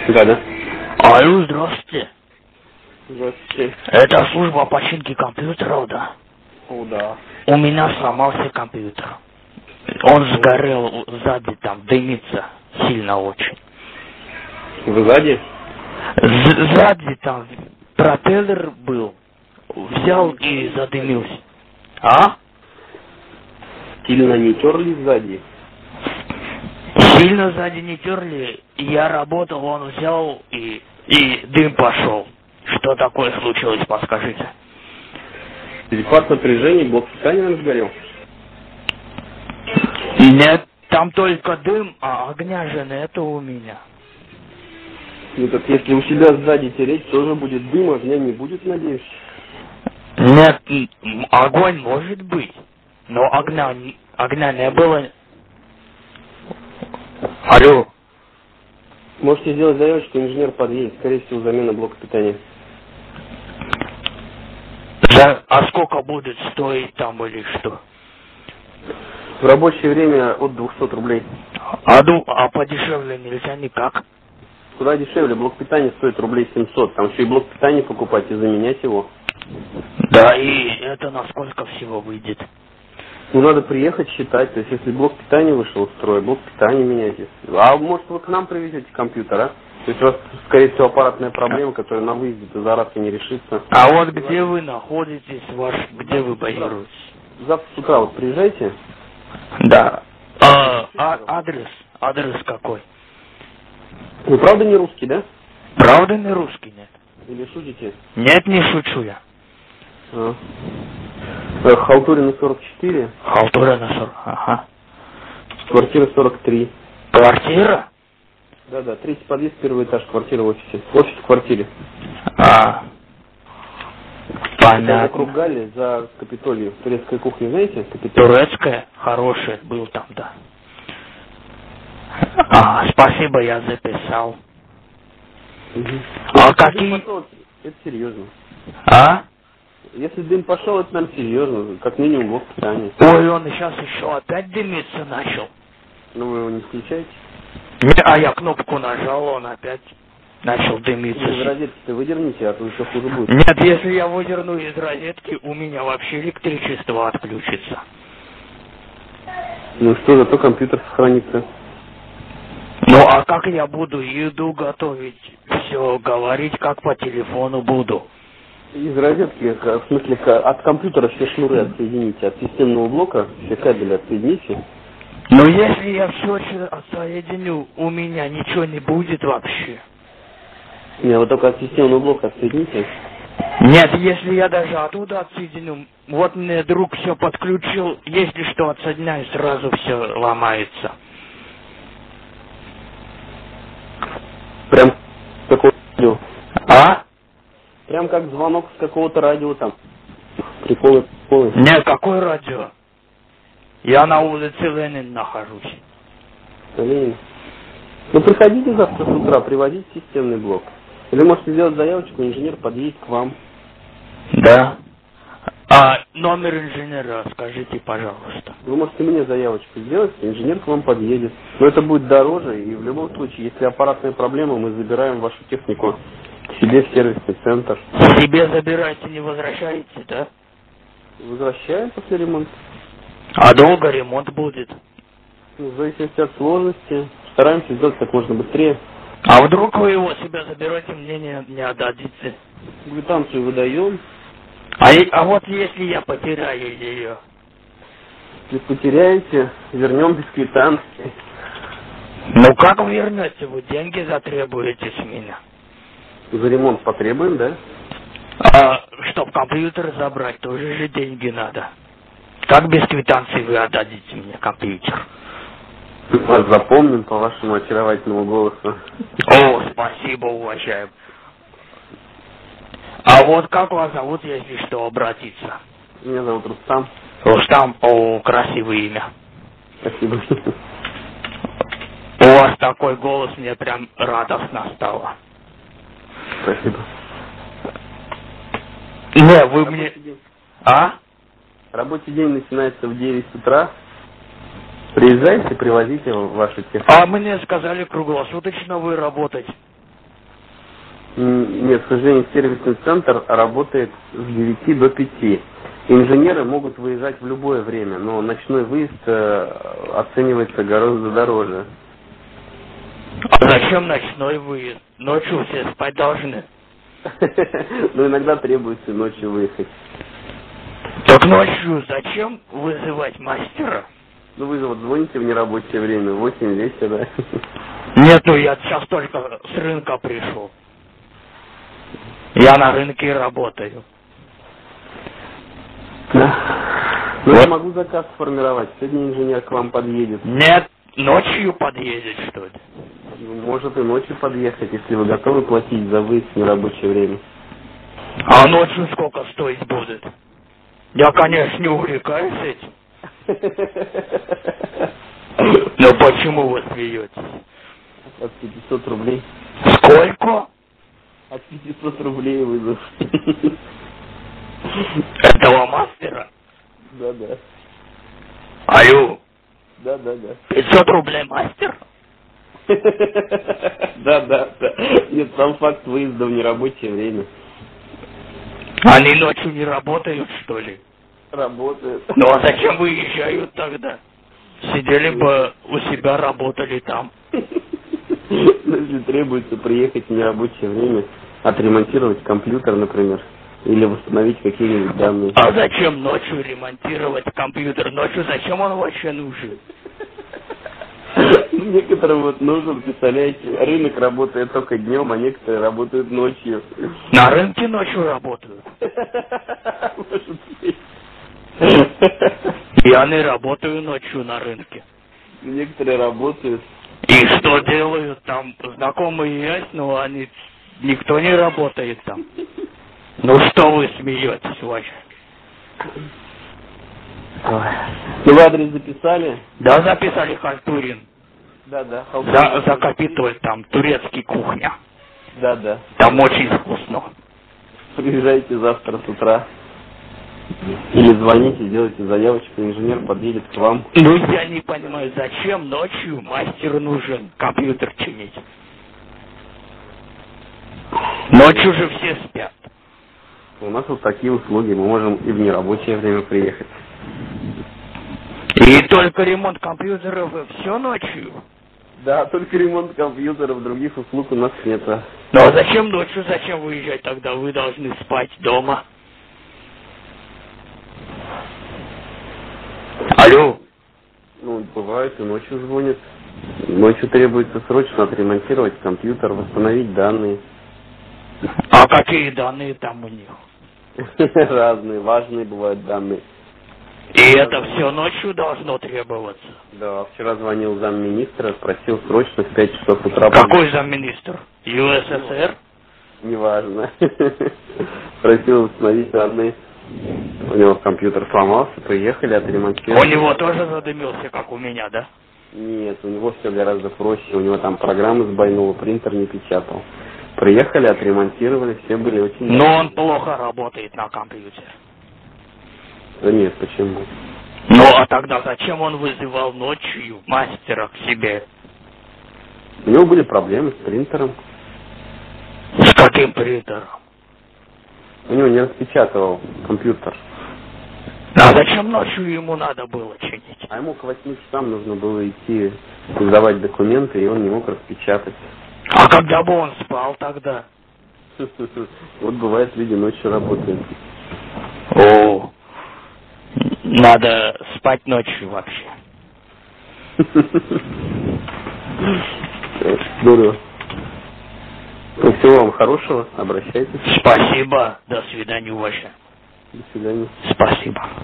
Да, да. Алло, здравствуйте. Здравствуйте. Это служба починки компьютеров, да? О, да. У меня сломался компьютер. Он сгорел сзади, там дымится сильно очень. Вы сзади? Сзади там пропеллер был. Взял и задымился. А? Сильно не терли сзади? Сильно сзади не терли. Я работал, он взял и дым пошел. Что такое случилось, подскажите? Перепад напряжения, блок питания нам сгорел? Нет, там только дым, а огня же нету у меня. Ну так если у себя сзади тереть, тоже будет дым, огня не будет, надеюсь? Нет, огонь может быть, но огня не было. Алло. Можете сделать заявочку, инженер подъедет, скорее всего, замена блока питания. А сколько будет стоить там или что? В рабочее время от 200 рублей. А подешевле нельзя никак? Куда дешевле, блок питания стоит рублей 700. Там еще и блок питания покупать и заменять его. Да, и это на сколько всего выйдет? Ну, надо приехать считать. То есть, если блок питания вышел из строя, блок питания меняйте. А может, вы к нам привезете компьютер, а? То есть, у вас, скорее всего, аппаратная проблема, которая на выезде за раз и не решится. А вот где вы находитесь, где вы базируетесь? Завтра с утра вот приезжайте. Да. Адрес какой? Вы правда не русский, да? Правда не русский, нет? Или шутите? Нет, не шучу я. Халтурина 44. Халтурина 40, ага. Квартира 43. Квартира? Да, третий подъезд, первый этаж, квартира в офисе. Офис в квартире. Понятно. Вокруг Галли, за Капитолию. Турецкая кухня, знаете? Турецкая? Хорошая, был там, да. Спасибо, я записал. Угу. Какие... Пошел, это серьезно. А? Если дым пошел, это, наверное, серьезно. Как минимум блок питания. Ой, он сейчас еще опять дымиться начал. Ну, вы его не включаете? А я кнопку нажал, он опять начал дымиться. Из розетки-то выдерните, а то еще хуже будет. Нет, если я выдерну из розетки, у меня вообще электричество отключится. Ну что, зато компьютер сохранится. Ну а как я буду еду готовить, все говорить, как по телефону буду? Из розетки, в смысле, от компьютера все шнуры отсоедините, от системного блока все кабели отсоедините. Но если я все отсоединю, у меня ничего не будет вообще. Не, вы только от системного блока отсоедините. Нет, если я даже оттуда отсоединю, вот мне друг все подключил, если что отсоединяю, сразу все ломается. Прям такой радио. А? Прям как звонок с какого-то радио там. Приколы. Нет, какое радио? Я на улице Ленин нахожусь. Ленин. Ну приходите завтра с утра, привозите системный блок. Или можете сделать заявочку, инженер подъедет к вам. Да. Номер инженера скажите, пожалуйста. Вы можете мне заявочку сделать, инженер к вам подъедет. Но это будет дороже, и в любом случае, если аппаратная проблема, мы забираем вашу технику к себе в сервисный центр. Себе забираете, не возвращаете, да? Возвращаем после ремонта. А долго ремонт будет? В зависимости от сложности. Стараемся сделать как можно быстрее. А вдруг вы его себя заберете, мне не отдадите? Квитанцию выдаем. А вот если я потеряю ее? Если потеряете, вернем без квитанции. Ну как вы вернете? Вы деньги затребуете с меня. За ремонт потребуем, да? Чтоб компьютер забрать, тоже же деньги надо. Как без квитанции вы отдадите мне компьютер? Вас запомним по вашему очаровательному голосу. О, спасибо, уважаем. А вот как вас зовут, если что, обратиться? Меня зовут Рустам. Рустам, красивое имя. Спасибо. У вас такой голос, мне прям радостно стало. Спасибо. Не, вы мне... А? Рабочий день начинается в 9 утра. Приезжайте, привозите ваши техники. А мне сказали, круглосуточно вы работаете. Нет, к сожалению, сервисный центр работает с 9 до 5. Инженеры могут выезжать в любое время, но ночной выезд оценивается гораздо дороже. А зачем ночной выезд? Ночью все спать должны. Но иногда требуется ночью выехать. Так ночью зачем вызывать мастера? Ну вы же вот звоните в нерабочее время, 8 вечера. Нет, ну я сейчас только с рынка пришел. Я на рынке работаю. Да. Ну Вот. я могу заказ сформировать. Сегодня инженер к вам подъедет. Нет, ночью подъедет, что ли? Может и ночью подъехать, если вы готовы платить за выезд в нерабочее время. А ночью сколько стоить будет? Я, конечно, не увлекаюсь этим. Но почему вы смеетесь? От 500 рублей. Сколько? От 500 рублей вызов. Этого мастера? Да-да. Алло, Да-да-да. 500 рублей мастер? Да. Нет, сам факт выезда в нерабочее время. Они ночью не работают, что ли? Работает. Ну а зачем выезжают тогда? Сидели бы у себя, работали там. Ну, если требуется приехать в нерабочее время, отремонтировать компьютер, например, или восстановить какие-нибудь данные. А зачем ночью ремонтировать компьютер? Ночью зачем он вообще нужен? Некоторым вот нужен, представляете, рынок работает только днем, а некоторые работают ночью. На рынке ночью работают. Может быть. Я не работаю ночью на рынке. Некоторые работают. И что делают там? Знакомые есть, но они... Никто не работает там. Ну что вы смеетесь вообще? Ну вы адрес записали? Да, записали Халтурин. Да. За Капитоль там, турецкий кухня. Да. Там очень вкусно. Приезжайте завтра с утра. Или звоните, сделайте заявочку, инженер подъедет к вам. Ну я не понимаю, зачем ночью мастер нужен компьютер чинить? Ночью же все спят. У нас вот такие услуги, мы можем и в нерабочее время приехать. И только ремонт компьютеров, и все ночью? Да, только ремонт компьютеров, других услуг у нас нет. Ну а зачем ночью, зачем выезжать тогда? Вы должны спать дома. Алло. Ну, бывает, и ночью звонят. Ночью требуется срочно отремонтировать компьютер, восстановить данные. А какие данные там у них? Разные, важные бывают данные. И это все ночью должно требоваться? Да, вчера звонил замминистра, спросил срочно в 5 часов утра. Какой замминистр? ЮССР? Неважно. Просил установить данные. У него компьютер сломался, приехали, отремонтировали. У него тоже задымился, как у меня, да? Нет, у него все гораздо проще. У него там программы сбойнуло, принтер не печатал. Приехали, отремонтировали, все были очень... Но он плохо работает на компьютере. Да нет, почему? Ну а тогда зачем он вызывал ночью мастера к себе? У него были проблемы с принтером. С каким принтером? У него не распечатывал компьютер. А зачем ночью ему надо было чинить? А ему к 8 часам нужно было идти сдавать документы, и он не мог распечатать. А когда бы он спал тогда? Вот бывает, люди ночью работают. О, надо спать ночью вообще. Здорово. Всего вам хорошего, обращайтесь. Спасибо, до свидания, Вася. До свидания. Спасибо.